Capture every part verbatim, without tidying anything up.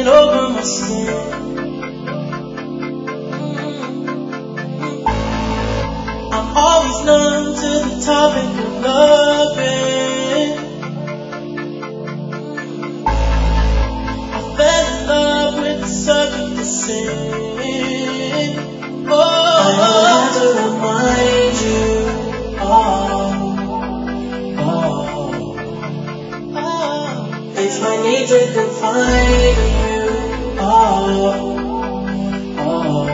taking over my skin. I'm always numb to the topic of loving. I fell in love with the subject of sin. Oh, I have to remind you. Oh, oh, oh. It's my need to confide in you. Oh, oh.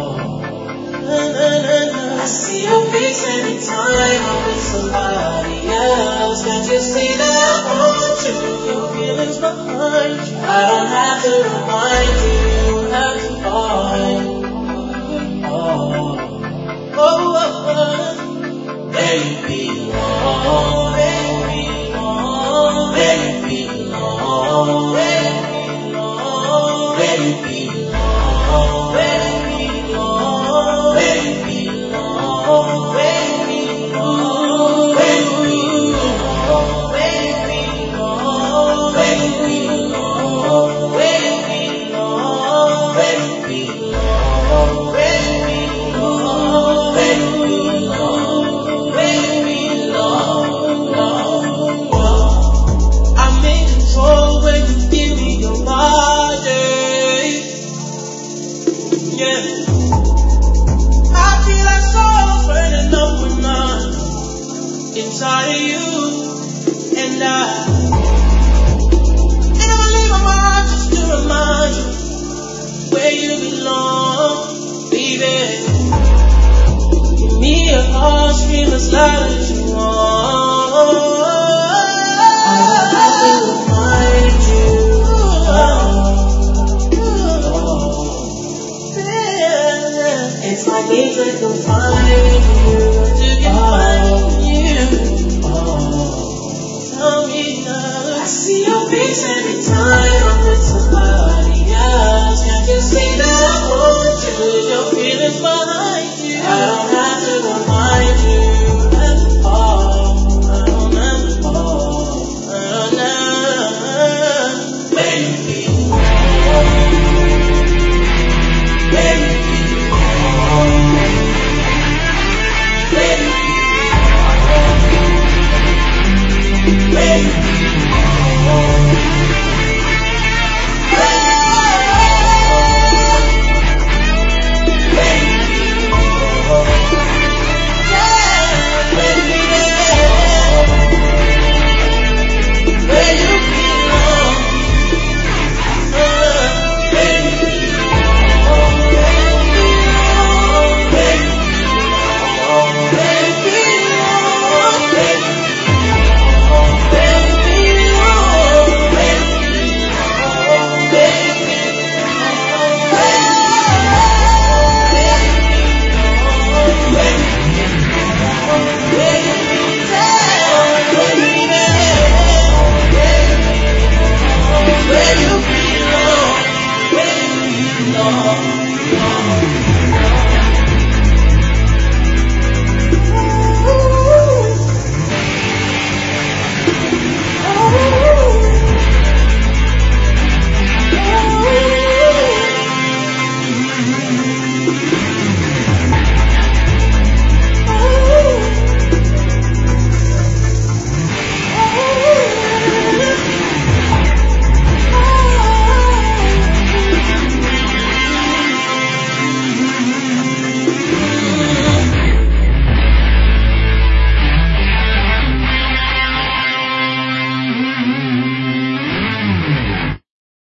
I see your face anytime I'm with somebody else. Can't you see that I want you? Your feelings behind you. I don't have to remind you. You have to find. Oh, oh, oh, oh. Where you belong, where you belong, where you belong, where you belong, where you belong, where you belong, where you belong, where you belong, where you belong, where you belong, where you belong, where you belong, where you belong, where you belong, where you belong. I'm in control when you give me your body. Yeah. I feel like souls burning up with mine inside of you and I. And I'ma leave my mind just to remind you where you belong, baby. Give me a heart, scream as loud as you want. I have to remind you. Oh, oh, yeah. It's my need to confide in you.